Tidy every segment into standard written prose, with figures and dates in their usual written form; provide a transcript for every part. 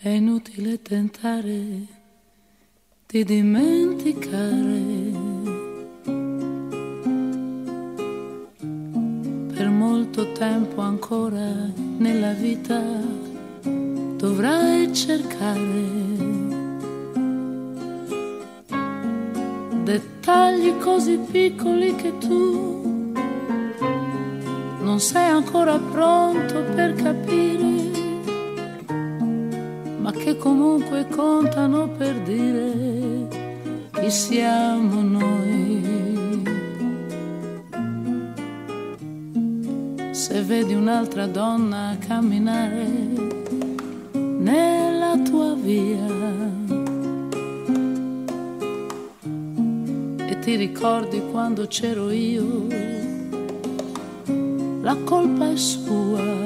È inutile tentare di dimenticare. Per molto tempo ancora nella vita dovrai cercare dettagli così piccoli che tu non sei ancora pronto per capire, ma che comunque contano per dire chi siamo noi. Se vedi un'altra donna camminare nella tua via e ti ricordi quando c'ero io, la colpa è sua.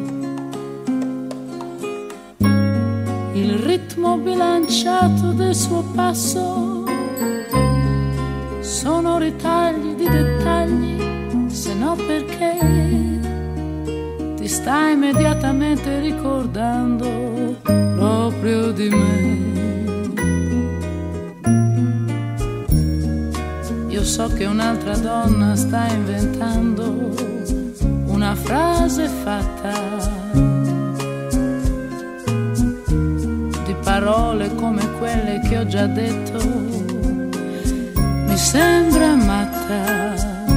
Il ritmo bilanciato del suo passo sono ritagli di dettagli, se no perché ti stai immediatamente ricordando proprio di me. Io so che un'altra donna sta inventando una frase fatta parole come quelle che ho già detto, mi sembra matta.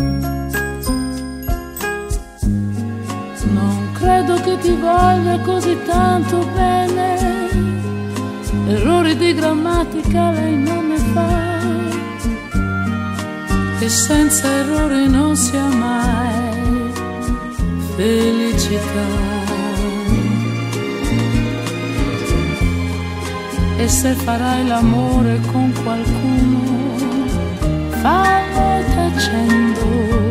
Non credo che ti voglia così tanto bene, errori di grammatica lei non ne fa, e senza errori non si ha mai felicità. E se farai l'amore con qualcuno, fallo tacendo,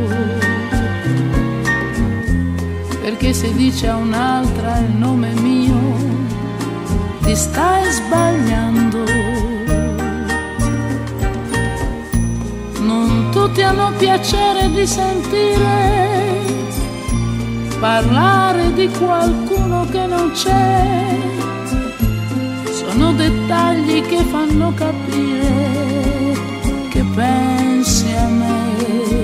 perché se dice a un'altra il nome mio, ti stai sbagliando. Non tutti hanno piacere di sentire parlare di qualcuno che non c'è. Sono dettagli che fanno capire che pensi a me.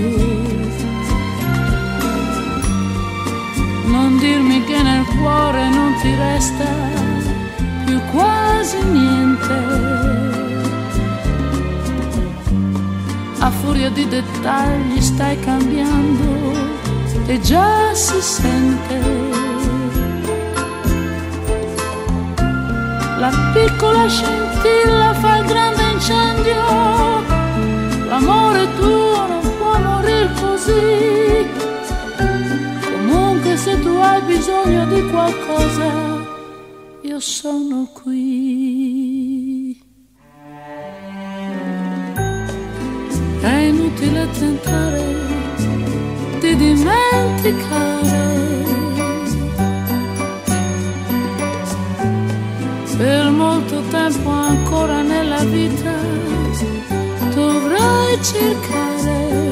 Non dirmi che nel cuore non ti resta più quasi niente. A furia di dettagli stai cambiando e già si sente. La piccola scintilla fa il grande incendio, l'amore tuo non può morire così. Comunque se tu hai bisogno di qualcosa, io sono qui. È inutile tentare di dimenticare. Per molto tempo ancora nella vita dovrai cercare